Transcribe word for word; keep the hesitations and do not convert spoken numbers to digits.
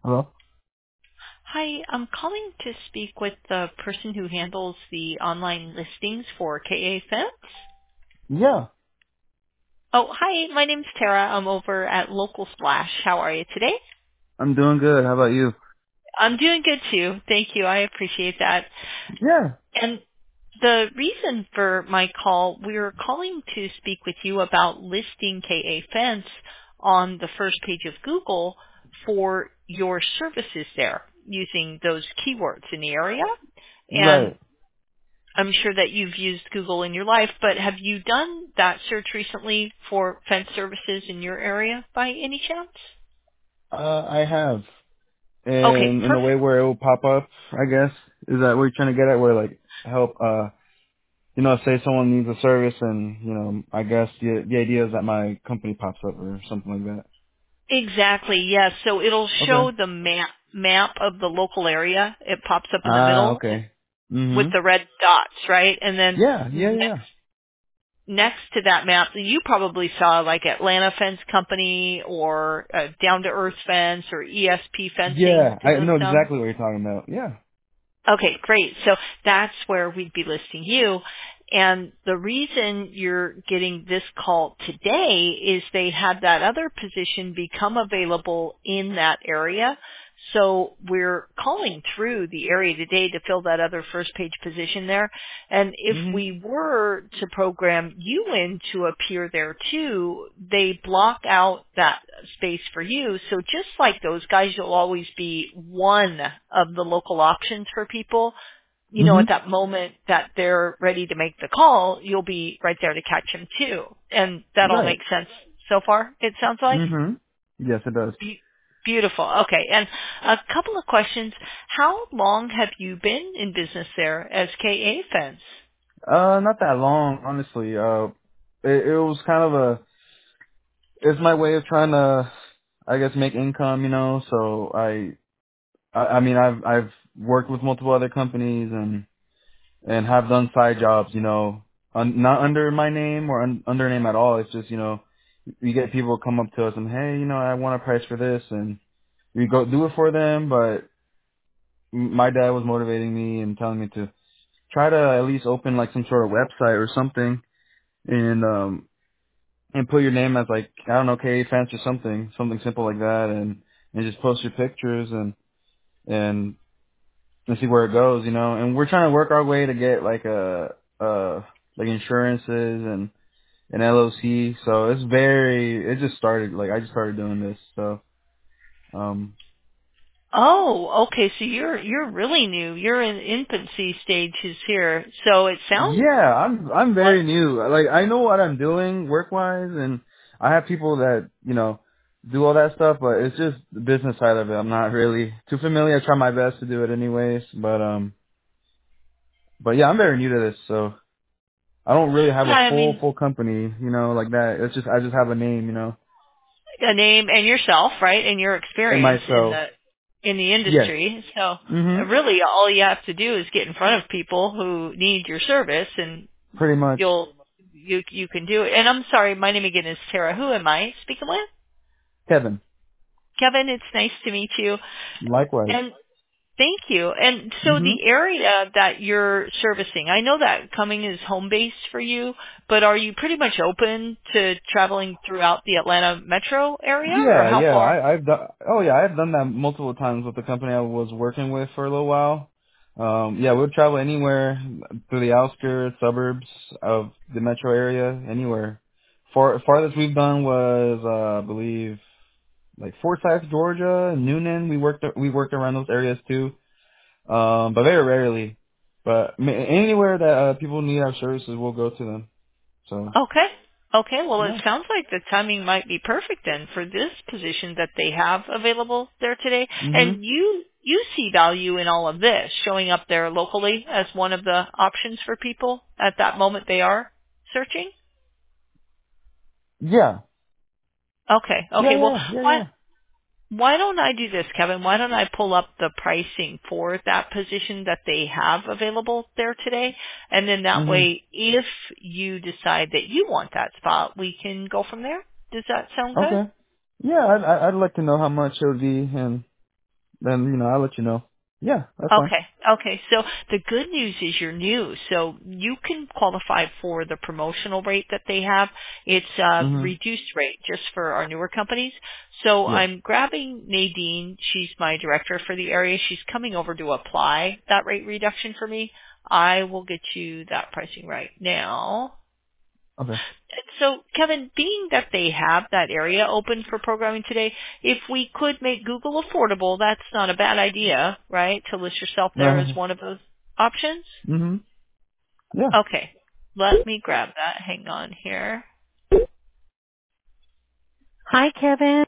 Hello? Hi, I'm calling to speak with the person who handles the online listings for K A Fence. Yeah, Oh, hi, my name's Tara. I'm over at Local Splash. How are you today? I'm doing good. How about you? I'm doing good too. Thank you. I appreciate that. Yeah. And the reason for my call, we were calling to speak with you about listing K A Fence on the first page of Google for your services there using those keywords in the area. And Right. I'm sure that you've used Google in your life, but have you done that search recently for fence services in your area by any chance? Uh, I have. Okay, And in a way perfect. where it will pop up, I guess. Is that what you're trying to get at? Where like help, uh, you know, say someone needs a service and, you know, I guess the, the idea is that my company pops up or something like that. Exactly, yes. So it'll Okay. show the map map of the local area. It pops up in the Ah, middle okay. with hmm the red dots, right? And then Yeah, yeah, next yeah. next to that map, you probably saw like Atlanta Fence Company or uh, Down to Earth Fence or E S P Fencing. Yeah, Do I those know sound? exactly what you're talking about. Yeah. Okay, great. So that's where we'd be listing you. And the reason you're getting this call today is they had that other position become available in that area. So we're calling through the area today to fill that other first page position there. And if hmm we were to program you in to appear there too, they block out that space for you. So just like those guys, you'll always be one of the local options for people. You know, hmm at that moment that they're ready to make the call, you'll be right there to catch them too. And that all Right. makes sense so far, it sounds like? hmm Yes, it does. Be- beautiful. Okay. And a couple of questions. How long have you been in business there as K A Fence? Uh, not that long, honestly. Uh, it, it was kind of a, it's my way of trying to, I guess, make income, you know. So I, I, I mean, I've I've worked with multiple other companies and and have done side jobs, you know, un, not under my name or un, under name at all. It's just, you know, we get people come up to us and hey, you know, I want a price for this, and we go do it for them. But m- my dad was motivating me and telling me to try to at least open like some sort of website or something, and um and put your name as like I don't know K fans or something, something simple like that, and and just post your pictures and and and see where it goes, you know. And we're trying to work our way to get like a uh like insurances and an L O C. So it's very it just started like I just started doing this. So um Oh, okay. So you're you're really new. You're in infancy stages here. So it sounds yeah, I'm I'm like very new. Like I know what I'm doing work wise, and I have people that you know do all that stuff, but it's just the business side of it. I'm not really too familiar. I try my best to do it anyways, but um, but yeah, I'm very new to this, so I don't really have yeah. a I full mean, full company, you know, like that. It's just I just have a name, you know, a name and yourself, right, and your and experience in myself. the in the Yes. industry. So uh, Mhm. really, all you have to do is get in front of people who need your service, and Pretty much. you'll you you can do it. And I'm sorry, my name again is Tara. Who am I speaking with? Kevin. Kevin, it's nice to meet you. Likewise. And thank you. And so Mhm. the area that you're servicing, I know that Cumming is home base for you, but are you pretty much open to traveling throughout the Atlanta metro area, or Yeah, how yeah. far? I, I've done. Oh, yeah. I've done that multiple times with the company I was working with for a little while. Um, yeah, we'll travel anywhere through the outskirts, suburbs of the metro area, anywhere. Far farthest we've done was, uh, I believe, like Forsyth, Georgia, Noonan. We worked we worked around those areas too, um, but very rarely. But ma- anywhere that uh, people need our services, we'll go to them. So Okay. Okay. Well, it yeah. sounds like the timing might be perfect then for this position that they have available there today. Mhm. And you you see value in all of this showing up there locally as one of the options for people at that moment they are searching. Yeah. Okay. Yeah. Okay. Well, Yeah. Yeah. why Yeah. why don't I do this, Kevin? Why don't I pull up the pricing for that position that they have available there today? And then that Mhm. way, if you decide that you want that spot, we can go from there. Does that sound good? Okay. Yeah, I'd, I'd I'd like to know how much it would be, and then you know I'll let you know. Yeah, that's fine. Okay. Okay. So the good news is you're new. So you can qualify for the promotional rate that they have. It's a Mhm. reduced rate just for our newer companies. So Yeah. I'm grabbing Nadine. She's my director for the area. She's coming over to apply that rate reduction for me. I will get you that pricing right now. Okay. So, Kevin, being that they have that area open for programming today, if we could make Google affordable, that's not a bad idea, right? To list yourself there as one of those options. mhm. Yeah. Okay. Let me grab that. Hang on here. Hi, Kevin.